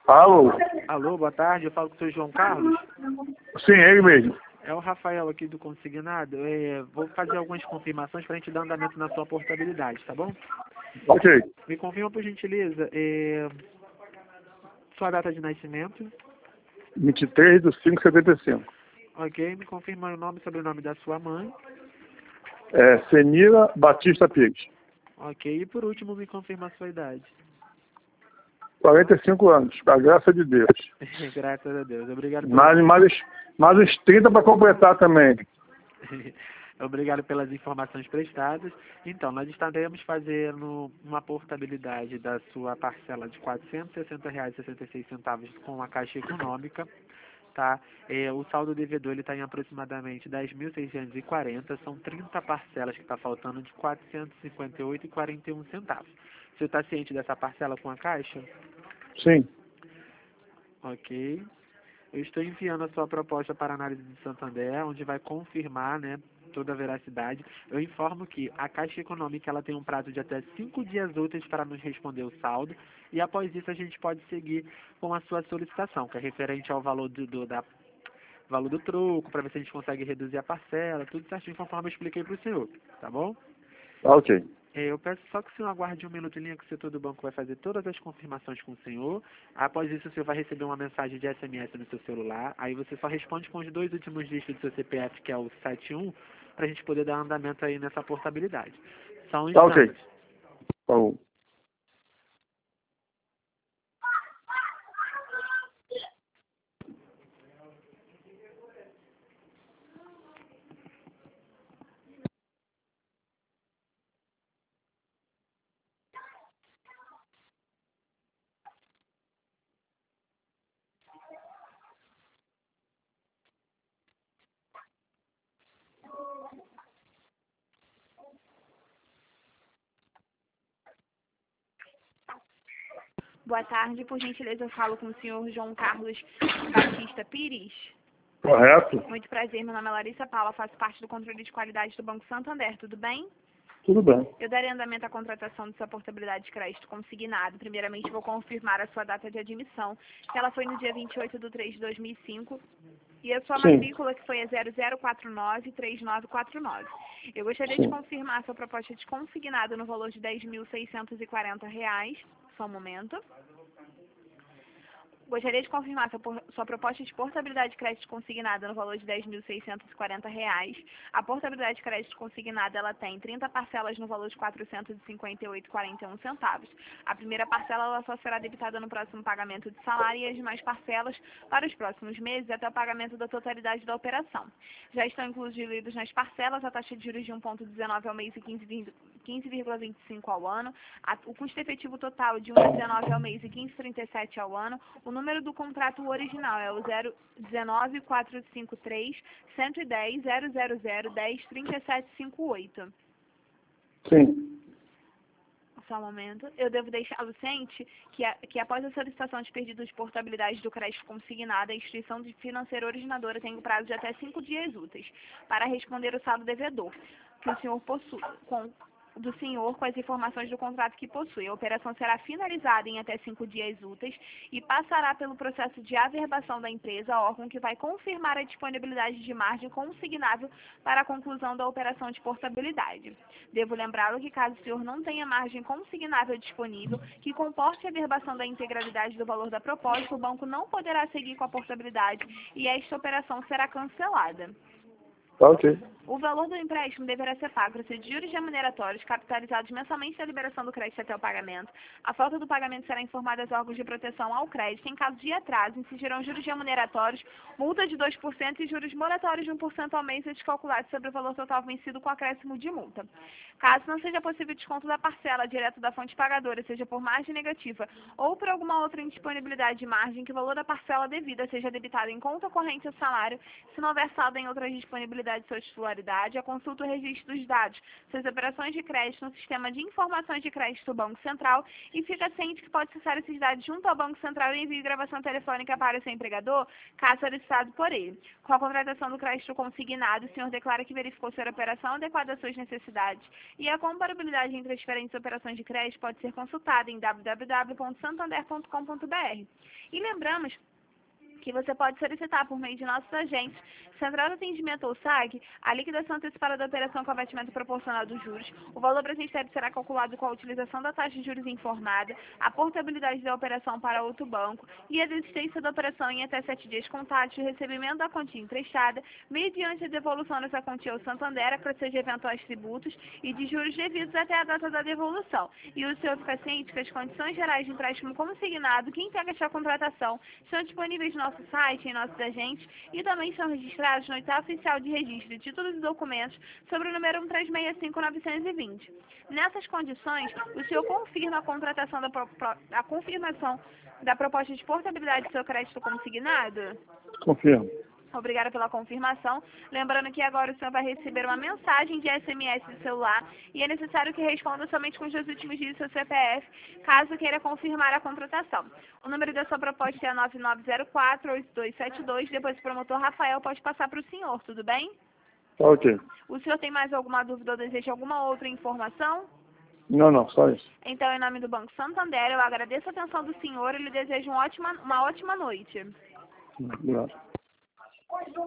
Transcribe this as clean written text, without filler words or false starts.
Alô? Alô, boa tarde, eu falo com o senhor João Carlos. Sim, ele mesmo. É o Rafael aqui do Consignado. Vou fazer algumas confirmações para a gente dar andamento na sua portabilidade, tá bom? Ok. Me confirma, por gentileza, sua data de nascimento. 23/5/75. Ok, me confirma o nome e sobrenome da sua mãe. Senila Batista Pires. Ok, e por último, me confirma a sua idade. 45 anos, com a graça de Deus. Graças a Deus. Obrigado Mais uns 30 para completar também. Obrigado pelas informações prestadas. Então, nós estaremos fazendo uma portabilidade da sua parcela de R$ 460,66 com a Caixa Econômica. Tá? O saldo devedor está em aproximadamente 10.640. São 30 parcelas que está faltando de R$ 458,41. Você está ciente dessa parcela com a Caixa? Sim. Ok. Eu estou enviando a sua proposta para análise de Santander, onde vai confirmar, né, toda a veracidade. Eu informo que a Caixa Econômica ela tem um prazo de até 5 dias úteis para nos responder o saldo, e após isso a gente pode seguir com a sua solicitação, que é referente ao valor valor do troco, para ver se a gente consegue reduzir a parcela, tudo certinho conforme eu expliquei para o senhor, tá bom? Ok. Eu peço só que o senhor aguarde um minuto em linha, que o setor do banco vai fazer todas as confirmações com o senhor. Após isso, o senhor vai receber uma mensagem de SMS no seu celular. Aí você só responde com os 2 últimos dígitos do seu CPF, que é o 71, para a gente poder dar andamento aí nessa portabilidade. Só um Tá ok. instante. Tá bom. Boa tarde, por gentileza eu falo com o senhor João Carlos Batista Pires. Correto? Muito prazer, meu nome é Larissa Paula, faço parte do controle de qualidade do Banco Santander, tudo bem? Tudo bem. Eu darei andamento à contratação de sua portabilidade de crédito consignado. Primeiramente, vou confirmar a sua data de admissão, que ela foi no dia 28/3/2005, e a sua Sim. matrícula, que foi a 00493949. Eu gostaria de Sim. confirmar a sua proposta de consignado no valor de R$ 10.640. Só um momento. Gostaria de confirmar sua proposta de portabilidade de crédito consignada no valor de R$ 10.640. A portabilidade de crédito consignada ela tem 30 parcelas no valor de R$ 458,41. A primeira parcela ela só será debitada no próximo pagamento de salário, e as demais parcelas para os próximos meses até o pagamento da totalidade da operação. Já estão incluídos nas parcelas a taxa de juros de 1,19 ao mês e 15,25 ao ano, o custo efetivo total de 1,19 ao mês e 15,37 ao ano. O número do contrato original é o 019-453-110-000-103758. Sim. Só um momento. Eu devo deixá-lo ciente que após a solicitação de pedido de portabilidade do crédito consignado, a instituição financeira originadora tem o prazo de até 5 dias úteis para responder o saldo devedor que o senhor possui, do senhor com as informações do contrato que possui. A operação será finalizada em até 5 dias úteis e passará pelo processo de averbação da empresa, órgão que vai confirmar a disponibilidade de margem consignável para a conclusão da operação de portabilidade. Devo lembrá-lo que caso o senhor não tenha margem consignável disponível que comporte a averbação da integralidade do valor da proposta, o banco não poderá seguir com a portabilidade e esta operação será cancelada. Tá ok. O valor do empréstimo deverá ser pago por ser de juros remuneratórios capitalizados mensalmente da liberação do crédito até o pagamento. A falta do pagamento será informada aos órgãos de proteção ao crédito. Em caso de atraso, incidirão juros remuneratórios, multa de 2% e juros moratórios de 1% ao mês descalculados sobre o valor total vencido com acréscimo de multa. Caso não seja possível desconto da parcela direto da fonte pagadora, seja por margem negativa ou por alguma outra indisponibilidade de margem, que o valor da parcela devida seja debitado em conta corrente ou salário, se não houver saldo em outras disponibilidades de sua titularidade, a consulta o registro dos dados, suas operações de crédito no sistema de informações de crédito do Banco Central, e fica ciente que pode acessar esses dados junto ao Banco Central e enviar gravação telefônica para o seu empregador, caso solicitado por ele. Com a contratação do crédito consignado, o senhor declara que verificou ser a operação adequada às suas necessidades, E a comparabilidade entre as diferentes operações de crédito pode ser consultada em www.santander.com.br. E lembramos que você pode solicitar por meio de nossos agentes, Central de Atendimento ou SAG, a liquidação antecipada da operação com abatimento proporcional dos juros. O valor presenteado será calculado com a utilização da taxa de juros informada, a portabilidade da operação para outro banco e a desistência da operação em até 7 dias contados de recebimento da quantia emprestada, mediante a devolução dessa quantia ao Santander, acrescido de eventuais tributos e de juros devidos até a data da devolução. E o senhor fica ciente que as condições gerais de empréstimo consignado que integram esta contratação estão disponíveis no nosso site, em nossos agentes, e também são registrados no Oitavo Oficial de Registro de Títulos e Documentos sobre o número 1365920. Nessas condições, o senhor confirma a contratação a confirmação da proposta de portabilidade do seu crédito consignado? Confirmo. Obrigada pela confirmação. Lembrando que agora o senhor vai receber uma mensagem de SMS do celular e é necessário que responda somente com os 2 últimos dígitos do seu CPF, caso queira confirmar a contratação. O número da sua proposta é 9904-8272. Depois o promotor Rafael pode passar para o senhor, tudo bem? Tá ok. O senhor tem mais alguma dúvida ou deseja alguma outra informação? Não, só isso. Então, em nome do Banco Santander, eu agradeço a atenção do senhor e lhe desejo uma ótima noite. Obrigado.